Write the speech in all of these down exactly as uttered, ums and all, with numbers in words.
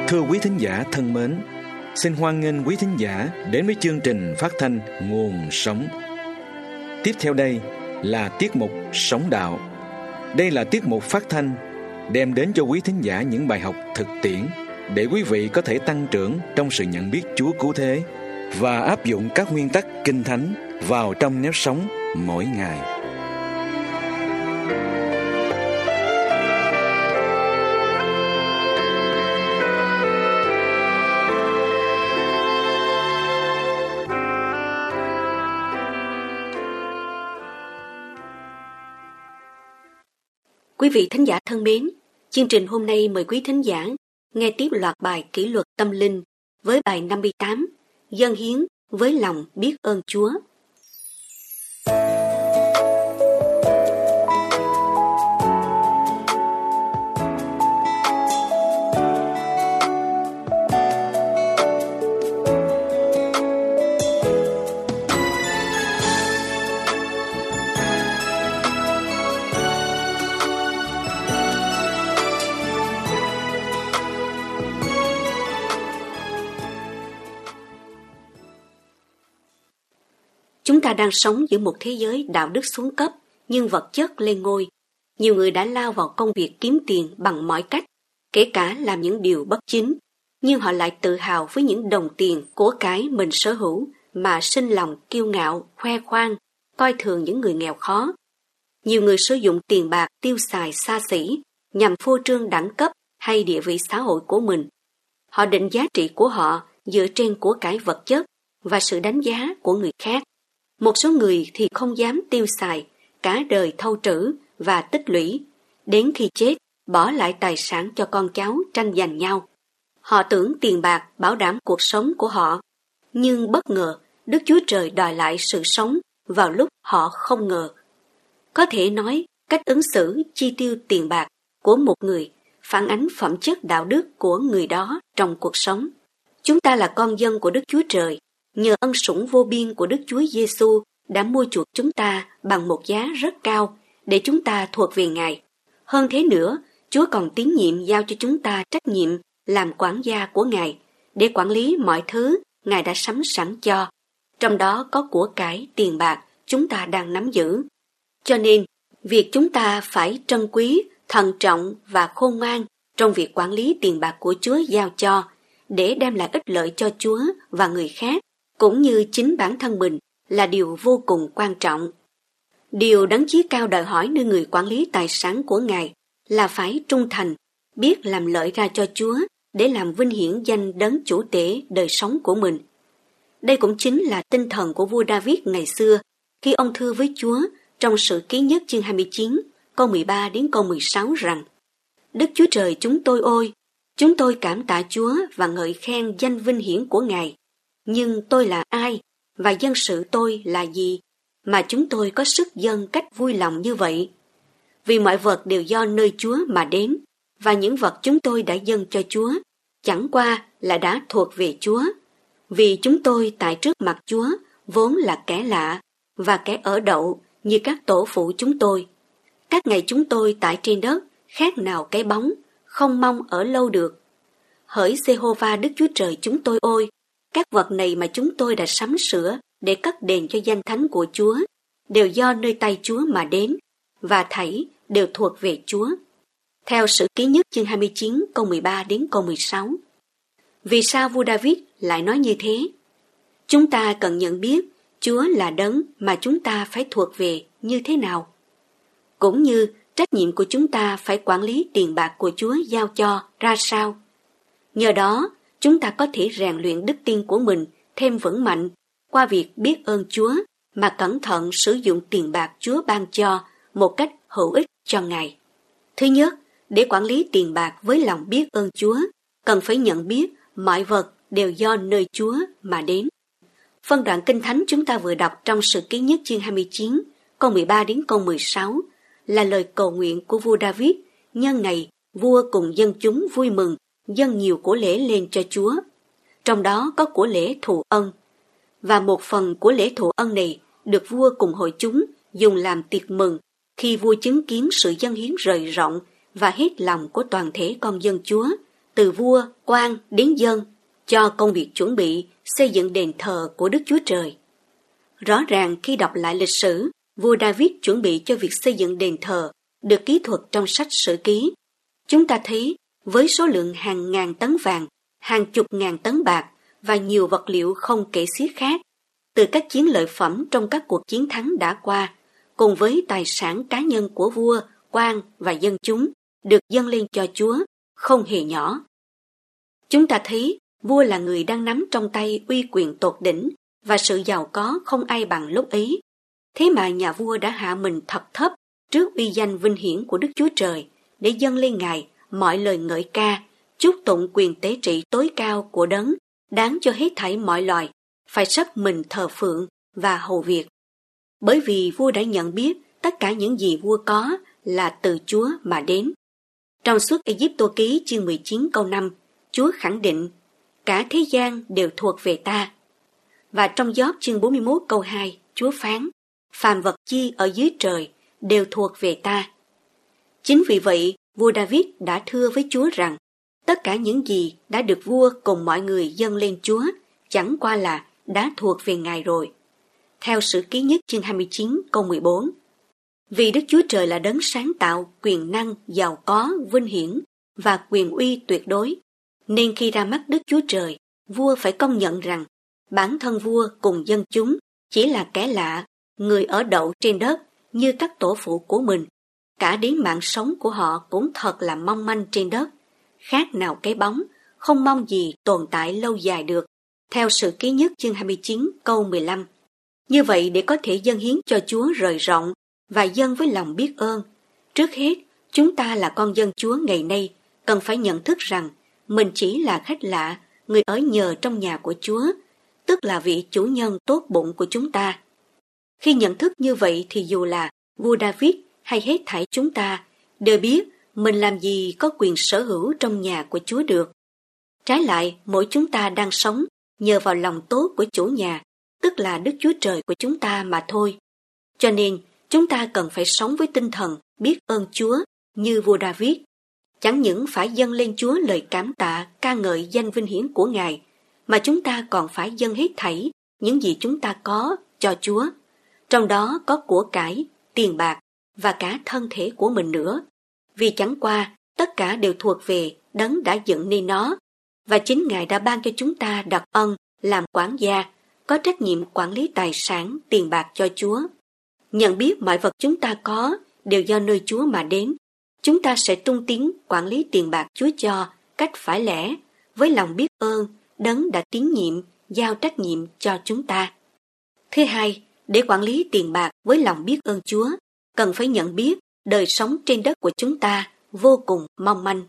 Thưa quý thính giả thân mến, xin hoan nghênh quý thính giả đến với chương trình phát thanh Nguồn Sống. Tiếp theo đây là tiết mục Sống Đạo. Đây là tiết mục phát thanh đem đến cho quý thính giả những bài học thực tiễn để quý vị có thể tăng trưởng trong sự nhận biết Chúa cứu thế và áp dụng các nguyên tắc Kinh Thánh vào trong nếp sống mỗi ngày. Quý vị thính giả thân mến, chương trình hôm nay mời quý thính giả nghe tiếp loạt bài kỷ luật tâm linh với bài năm mươi tám, dâng hiến với lòng biết ơn Chúa. Chúng ta đang sống giữa một thế giới đạo đức xuống cấp, nhưng vật chất lên ngôi. Nhiều người đã lao vào công việc kiếm tiền bằng mọi cách, kể cả làm những điều bất chính. Nhưng họ lại tự hào với những đồng tiền, của cái mình sở hữu mà sinh lòng kiêu ngạo, khoe khoang, coi thường những người nghèo khó. Nhiều người sử dụng tiền bạc tiêu xài xa xỉ nhằm phô trương đẳng cấp hay địa vị xã hội của mình. Họ định giá trị của họ dựa trên của cải vật chất và sự đánh giá của người khác. Một số người thì không dám tiêu xài, cả đời thâu trữ và tích lũy, đến khi chết bỏ lại tài sản cho con cháu tranh giành nhau. Họ tưởng tiền bạc bảo đảm cuộc sống của họ, nhưng bất ngờ Đức Chúa Trời đòi lại sự sống vào lúc họ không ngờ. Có thể nói, cách ứng xử chi tiêu tiền bạc của một người phản ánh phẩm chất đạo đức của người đó trong cuộc sống. Chúng ta là con dân của Đức Chúa Trời, nhờ ân sủng vô biên của Đức Chúa Giêsu đã mua chuộc chúng ta bằng một giá rất cao để chúng ta thuộc về Ngài. Hơn thế nữa, Chúa còn tín nhiệm giao cho chúng ta trách nhiệm làm quản gia của Ngài để quản lý mọi thứ Ngài đã sắm sẵn cho. Trong đó có của cải tiền bạc chúng ta đang nắm giữ. Cho nên, việc chúng ta phải trân quý, thận trọng và khôn ngoan trong việc quản lý tiền bạc của Chúa giao cho để đem lại ích lợi cho Chúa và người khác, cũng như chính bản thân mình là điều vô cùng quan trọng. Điều đấng chí cao đòi hỏi nơi người quản lý tài sản của Ngài là phải trung thành, biết làm lợi ra cho Chúa để làm vinh hiển danh đấng chủ tể đời sống của mình. Đây cũng chính là tinh thần của vua David ngày xưa khi ông thưa với Chúa trong Sử Ký Nhất chương hai mươi chín, câu mười ba đến câu mười sáu rằng: Đức Chúa Trời chúng tôi ôi, chúng tôi cảm tạ Chúa và ngợi khen danh vinh hiển của Ngài. Nhưng tôi là ai và dân sự tôi là gì mà chúng tôi có sức dâng cách vui lòng như vậy? Vì mọi vật đều do nơi Chúa mà đến, và những vật chúng tôi đã dâng cho Chúa chẳng qua là đã thuộc về Chúa. Vì chúng tôi tại trước mặt Chúa vốn là kẻ lạ và kẻ ở đậu như các tổ phụ chúng tôi. Các ngày chúng tôi tại trên đất khác nào cái bóng, không mong ở lâu được. Hỡi Giê-hô-va Đức Chúa Trời chúng tôi ôi, các vật này mà chúng tôi đã sắm sửa để cất đền cho danh thánh của Chúa đều do nơi tay Chúa mà đến, và thảy đều thuộc về Chúa. Theo Sử Ký Nhất chương hai mươi chín câu mười ba đến câu mười sáu. Vì sao vua David lại nói như thế? Chúng ta cần nhận biết Chúa là đấng mà chúng ta phải thuộc về như thế nào, cũng như trách nhiệm của chúng ta phải quản lý tiền bạc của Chúa giao cho ra sao. Nhờ đó, chúng ta có thể rèn luyện đức tin của mình thêm vững mạnh qua việc biết ơn Chúa mà cẩn thận sử dụng tiền bạc Chúa ban cho một cách hữu ích cho Ngài. Thứ nhất, để quản lý tiền bạc với lòng biết ơn Chúa, cần phải nhận biết mọi vật đều do nơi Chúa mà đến. Phân đoạn Kinh Thánh chúng ta vừa đọc trong Sử Ký Nhất chương hai mươi chín, câu mười ba đến câu mười sáu là lời cầu nguyện của vua David nhân ngày vua cùng dân chúng vui mừng dâng nhiều của lễ lên cho Chúa. Trong đó có của lễ thụ ân, và một phần của lễ thụ ân này được vua cùng hội chúng dùng làm tiệc mừng khi vua chứng kiến sự dâng hiến rời rộng và hết lòng của toàn thể con dân Chúa từ vua, quan đến dân, cho công việc chuẩn bị xây dựng đền thờ của Đức Chúa Trời. Rõ ràng khi đọc lại lịch sử, vua David chuẩn bị cho việc xây dựng đền thờ được ký thuật trong sách Sử Ký. Chúng ta thấy với số lượng hàng ngàn tấn vàng, hàng chục ngàn tấn bạc và nhiều vật liệu không kể xiết khác, từ các chiến lợi phẩm trong các cuộc chiến thắng đã qua, cùng với tài sản cá nhân của vua, quan và dân chúng, được dâng lên cho Chúa, không hề nhỏ. Chúng ta thấy vua là người đang nắm trong tay uy quyền tột đỉnh và sự giàu có không ai bằng lúc ấy. Thế mà nhà vua đã hạ mình thật thấp trước uy danh vinh hiển của Đức Chúa Trời để dâng lên Ngài mọi lời ngợi ca, chúc tụng quyền tế trị tối cao của Đấng, đáng cho hết thảy mọi loài phải sắp mình thờ phượng và hầu việc. Bởi vì vua đã nhận biết tất cả những gì vua có là từ Chúa mà đến. Trong suốt Ê-díp-tô ký chương mười chín câu năm, Chúa khẳng định, cả thế gian đều thuộc về ta. Và trong Gióp chương bốn mươi mốt câu hai, Chúa phán, phàm vật chi ở dưới trời đều thuộc về ta. Chính vì vậy, vua David đã thưa với Chúa rằng, tất cả những gì đã được vua cùng mọi người dâng lên Chúa chẳng qua là đã thuộc về Ngài rồi. Theo Sử Ký Nhất chương hai mươi chín câu mười bốn, vì Đức Chúa Trời là đấng sáng tạo, quyền năng, giàu có, vinh hiển và quyền uy tuyệt đối, nên khi ra mắt Đức Chúa Trời, vua phải công nhận rằng bản thân vua cùng dân chúng chỉ là kẻ lạ, người ở đậu trên đất như các tổ phụ của mình. Cả đến mạng sống của họ cũng thật là mong manh trên đất, khác nào cái bóng, không mong gì tồn tại lâu dài được. Theo Sử Ký Nhất chương hai mươi chín câu mười lăm. Như vậy để có thể dâng hiến cho Chúa rời rộng và dâng với lòng biết ơn, trước hết chúng ta là con dân Chúa ngày nay cần phải nhận thức rằng mình chỉ là khách lạ, người ở nhờ trong nhà của Chúa, tức là vị chủ nhân tốt bụng của chúng ta. Khi nhận thức như vậy thì dù là vua David hay hết thảy chúng ta đều biết mình làm gì có quyền sở hữu trong nhà của Chúa được. Trái lại, mỗi chúng ta đang sống nhờ vào lòng tốt của chủ nhà, tức là Đức Chúa Trời của chúng ta mà thôi. Cho nên, chúng ta cần phải sống với tinh thần biết ơn Chúa như vua David. Chẳng những phải dâng lên Chúa lời cảm tạ, ca ngợi danh vinh hiển của Ngài, mà chúng ta còn phải dâng hết thảy những gì chúng ta có cho Chúa. Trong đó có của cải, tiền bạc và cả thân thể của mình nữa. Vì chẳng qua, tất cả đều thuộc về Đấng đã dựng nên nó, và chính Ngài đã ban cho chúng ta đặc ân làm quản gia, có trách nhiệm quản lý tài sản, tiền bạc cho Chúa. Nhận biết mọi vật chúng ta có đều do nơi Chúa mà đến, chúng ta sẽ trung tín quản lý tiền bạc Chúa cho cách phải lẽ, với lòng biết ơn Đấng đã tín nhiệm, giao trách nhiệm cho chúng ta. Thứ hai, để quản lý tiền bạc với lòng biết ơn Chúa, cần phải nhận biết đời sống trên đất của chúng ta vô cùng mong manh.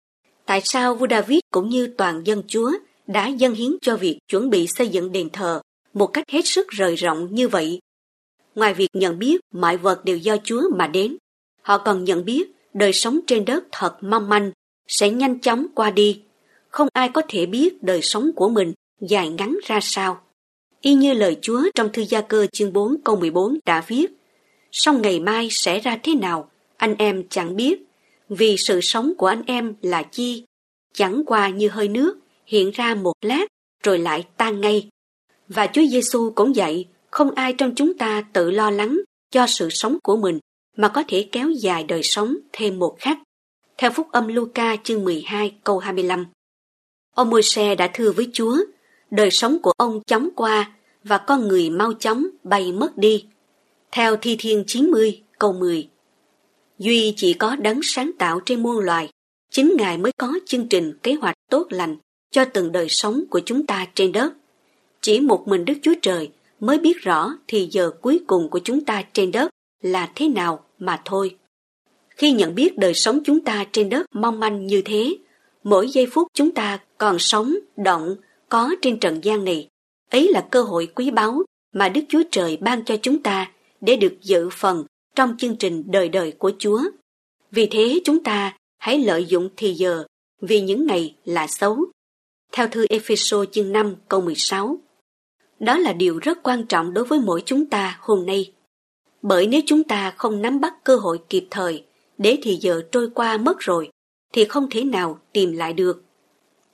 Tại sao vua David cũng như toàn dân Chúa đã dâng hiến cho việc chuẩn bị xây dựng đền thờ một cách hết sức rời rộng như vậy? Ngoài việc nhận biết mọi vật đều do Chúa mà đến, họ còn nhận biết đời sống trên đất thật mong manh, sẽ nhanh chóng qua đi. Không ai có thể biết đời sống của mình dài ngắn ra sao. Y như lời Chúa trong thư Gia Cơ chương bốn câu mười bốn đã viết, song ngày mai sẽ ra thế nào, anh em chẳng biết, vì sự sống của anh em là chi, chẳng qua như hơi nước, hiện ra một lát, rồi lại tan ngay. Và Chúa Giêsu cũng dạy, không ai trong chúng ta tự lo lắng cho sự sống của mình, mà có thể kéo dài đời sống thêm một khắc. Theo Phúc âm Luca chương mười hai câu hai mươi lăm. Ông Môi-se đã thưa với Chúa, đời sống của ông chóng qua và con người mau chóng bay mất đi. Theo Thi Thiên chín mươi câu mười. Duy chỉ có Đấng sáng tạo trên muôn loài, chính Ngài mới có chương trình kế hoạch tốt lành cho từng đời sống của chúng ta trên đất. Chỉ một mình Đức Chúa Trời mới biết rõ thì giờ cuối cùng của chúng ta trên đất là thế nào mà thôi. Khi nhận biết đời sống chúng ta trên đất mong manh như thế, mỗi giây phút chúng ta còn sống, động, có trên trần gian này, ấy là cơ hội quý báu mà Đức Chúa Trời ban cho chúng ta để được dự phần trong chương trình đời đời của Chúa. Vì thế chúng ta hãy lợi dụng thì giờ, vì những ngày là xấu. Theo thư Ê-phê-sô chương năm câu mười sáu. Đó là điều rất quan trọng đối với mỗi chúng ta hôm nay. Bởi nếu chúng ta không nắm bắt cơ hội kịp thời, để thì giờ trôi qua mất rồi, thì không thể nào tìm lại được.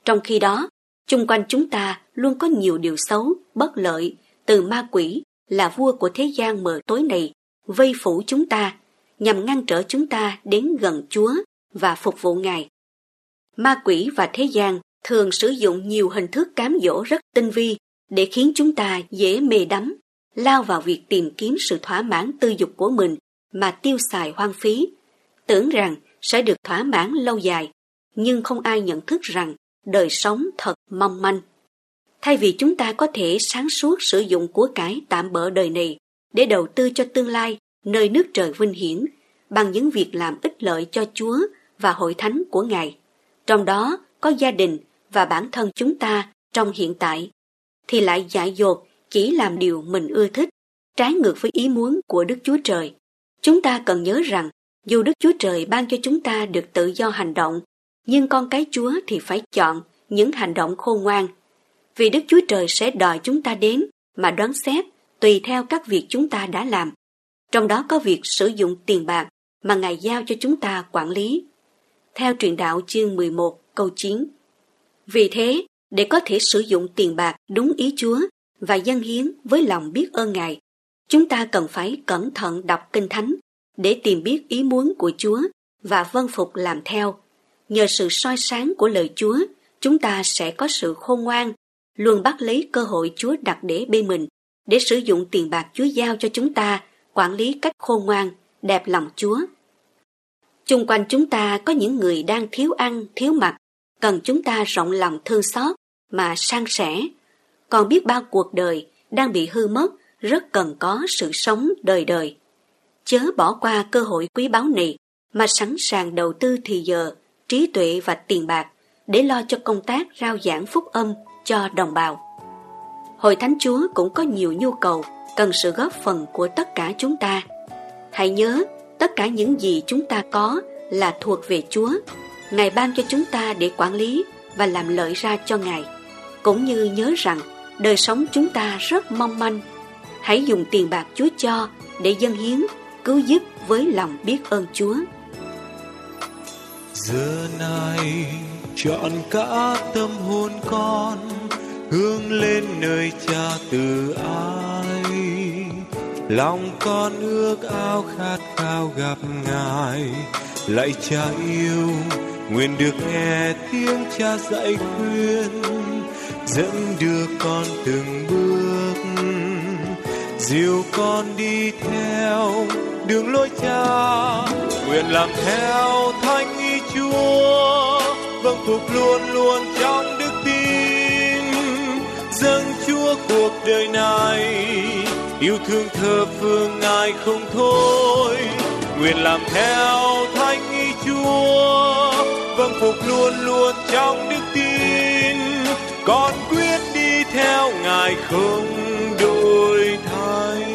Trong khi đó, chung quanh chúng ta luôn có nhiều điều xấu, bất lợi, từ ma quỷ là vua của thế gian mờ tối này vây phủ chúng ta, nhằm ngăn trở chúng ta đến gần Chúa và phục vụ Ngài. Ma quỷ và thế gian thường sử dụng nhiều hình thức cám dỗ rất tinh vi để khiến chúng ta dễ mê đắm, lao vào việc tìm kiếm sự thỏa mãn tư dục của mình mà tiêu xài hoang phí, tưởng rằng sẽ được thỏa mãn lâu dài, nhưng không ai nhận thức rằng đời sống thật mong manh. Thay vì chúng ta có thể sáng suốt sử dụng của cải tạm bợ đời này để đầu tư cho tương lai nơi nước trời vinh hiển bằng những việc làm ích lợi cho Chúa và hội thánh của Ngài, trong đó có gia đình và bản thân chúng ta trong hiện tại, thì lại dại dột chỉ làm điều mình ưa thích, trái ngược với ý muốn của Đức Chúa Trời. Chúng ta cần nhớ rằng, dù Đức Chúa Trời ban cho chúng ta được tự do hành động, nhưng con cái Chúa thì phải chọn những hành động khôn ngoan, vì Đức Chúa Trời sẽ đòi chúng ta đến mà đoán xét tùy theo các việc chúng ta đã làm, trong đó có việc sử dụng tiền bạc mà Ngài giao cho chúng ta quản lý. Theo Truyền Đạo chương mười một câu chín. Vì thế, để có thể sử dụng tiền bạc đúng ý Chúa và dâng hiến với lòng biết ơn Ngài, chúng ta cần phải cẩn thận đọc Kinh Thánh để tìm biết ý muốn của Chúa và vâng phục làm theo. Nhờ sự soi sáng của lời Chúa, chúng ta sẽ có sự khôn ngoan, luôn bắt lấy cơ hội Chúa đặt để bên mình để sử dụng tiền bạc Chúa giao cho chúng ta quản lý cách khôn ngoan, đẹp lòng Chúa. Chung quanh chúng ta có những người đang thiếu ăn, thiếu mặc, cần chúng ta rộng lòng thương xót mà san sẻ. Còn biết bao cuộc đời đang bị hư mất, rất cần có sự sống đời đời. Chớ bỏ qua cơ hội quý báu này mà sẵn sàng đầu tư thì giờ, trí tuệ và tiền bạc để lo cho công tác rao giảng phúc âm cho đồng bào. Hội Thánh Chúa cũng có nhiều nhu cầu cần sự góp phần của tất cả chúng ta. Hãy nhớ, tất cả những gì chúng ta có là thuộc về Chúa. Ngài ban cho chúng ta để quản lý và làm lợi ra cho Ngài. Cũng như nhớ rằng đời sống chúng ta rất mong manh. Hãy dùng tiền bạc Chúa cho để dâng hiến, cứu giúp với lòng biết ơn Chúa. Giờ này trọn cả tâm hồn con hướng lên nơi Cha từ ái. Lòng con ước ao khát khao gặp Ngài. Lạy Cha yêu, nguyện được nghe tiếng Cha dạy khuyên, dẫn đưa con từng bước, dìu con đi theo đường lối Cha. Nguyện làm theo thánh ý Chúa, vâng phục luôn luôn trong đức tin, dâng Chúa cuộc đời này, yêu thương thờ phượng Ngài không thôi. Nguyện làm theo thánh ý Chúa, vâng phục luôn luôn trong đức tin, con quyết đi theo Ngài không đổi thay.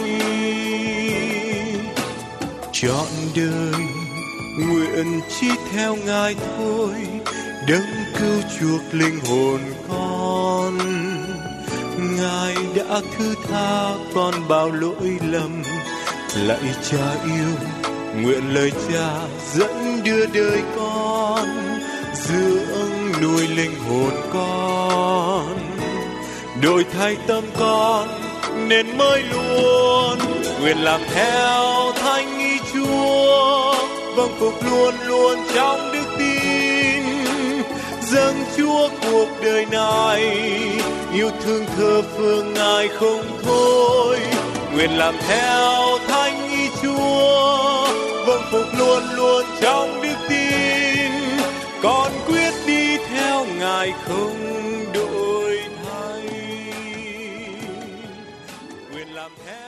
Trọn đời nguyện chỉ theo Ngài thôi, đấng cứu chuộc linh hồn con. Ngài đã thứ tha con bao lỗi lầm. Lạy Cha yêu, nguyện lời Cha dẫn đưa đời con, dưỡng nuôi linh hồn con, đổi thay tâm con nên mới luôn. Nguyện làm theo thánh ý Chúa, vâng phục luôn luôn trong đức tin, dâng Chúa cuộc đời này, yêu thương thờ phượng Ngài không thôi. Nguyện làm theo thánh ý Chúa, vâng phục luôn luôn trong đức tin, con quyết đi theo Ngài không đổi thay. Nguyện làm theo